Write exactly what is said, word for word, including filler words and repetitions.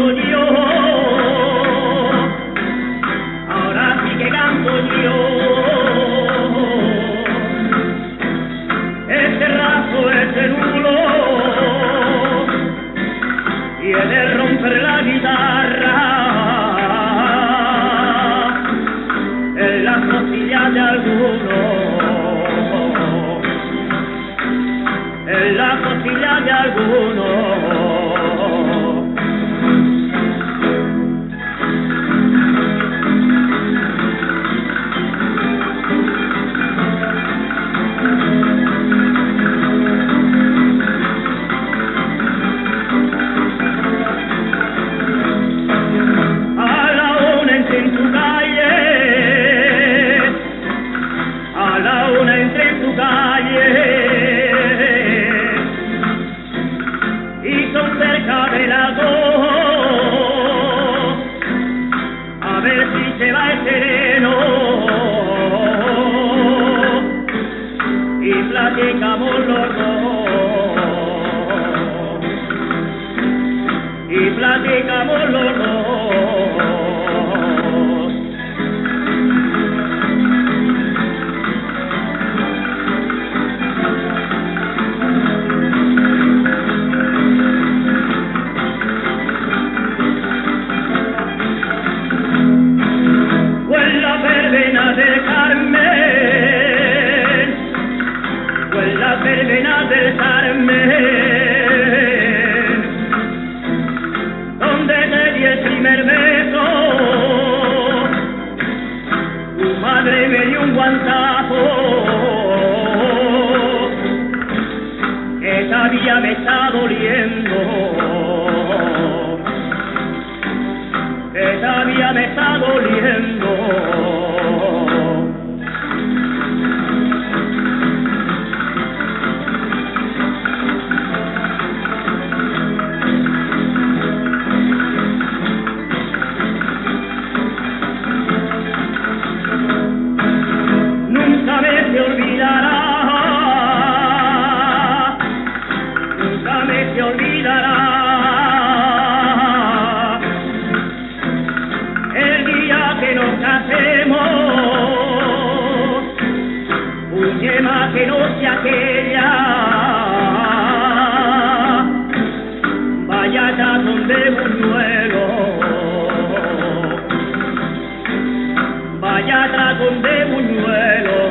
canto yo, ahora sí que canto yo. Este raso, este nulo, y el de romper la guitarra en las costillas de alguno, en las costillas de alguno. Se va el sereno y platicamos los dos, y platicamos los dos. Del Carmen, pues la verbena del Carmen, donde te di el primer beso, tu madre me dio un guantazo, que todavía me está doliendo, que todavía me está doliendo. Nunca me se olvidará, nunca me se olvidará el día que nos casemos, un yema que no sea aquella, vaya ya donde Buñuelo, vaya atrás donde Buñuelo.